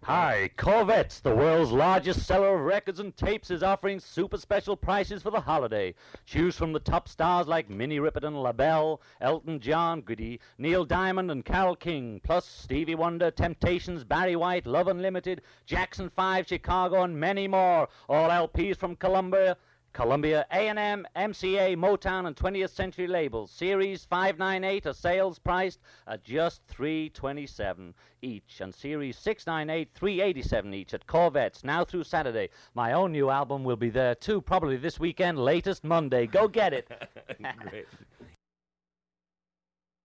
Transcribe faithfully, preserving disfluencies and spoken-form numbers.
Hi, Corvettes, the world's largest seller of records and tapes, is offering super special prices for the holiday. Choose from the top stars like Minnie Riperton, LaBelle, Elton John, Goody, Neil Diamond, and Carole King, plus Stevie Wonder, Temptations, Barry White, Love Unlimited, Jackson five, Chicago, and many more. All L Ps from Columbia. Columbia, A and M, M C A, Motown, and twentieth Century labels. Series five ninety-eight are sales priced at just three twenty-seven each, and Series six ninety-eight, three eighty-seven each at Corvettes, now through Saturday. My own new album will be there too, probably this weekend, latest Monday. Go get it. Great.